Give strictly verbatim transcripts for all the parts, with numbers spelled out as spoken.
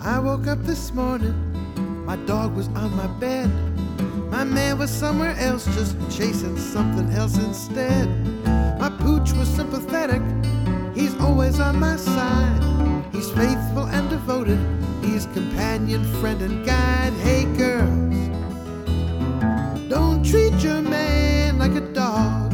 I woke up this morning, my dog was on my bed. My man was somewhere else, just chasing something else instead. My pooch was sympathetic, he's always on my side. He's faithful and devoted, he's companion, friend, and guide. Hey girls, don't treat your man like a dog.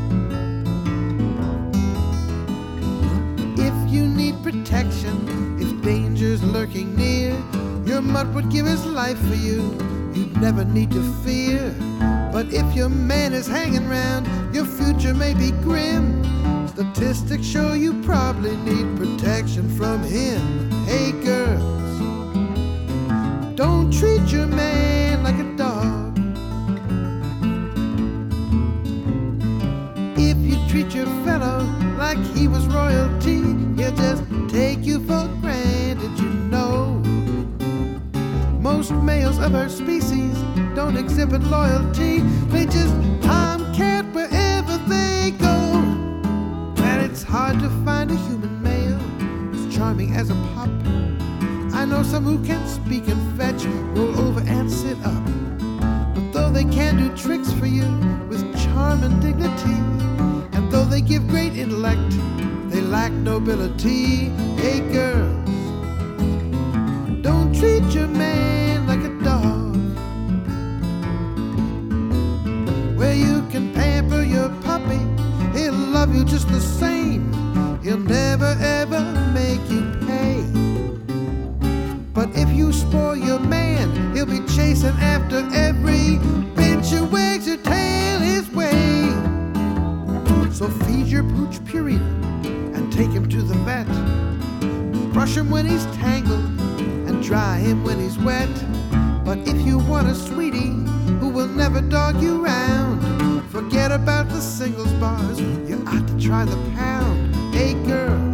If you need protection, if danger's lurking near, your mutt would give his life for you, you'd never need to fear. But if your man is hanging round, your future may be grim. Statistics show you probably need protection from him. Hey girls, don't treat your man like a dog. If you treat your fellow like he was royalty, he'll just take you for granted, you know. Most males of our species don't exhibit loyalty, they just tomcat wherever they go. And it's hard to find a human male as charming as a pup. I know some who can speak and fetch, roll over and sit up. But though they can do tricks for you with charm and dignity, and though they give great intellect, they lack nobility. Hey girls, don't treat your man like a dog. Where you can pamper your puppy, he'll love you just the same. He'll never ever make you pay. But if you spoil your man, he'll be chasing after every bitch who wags her tail his way. So feed your pooch Purina and take him to the vet. Brush him when he's tangled and dry him when he's wet. But if you want a sweetie who will never dog you round, forget about the singles bars, you ought to try the pound. Hey girl,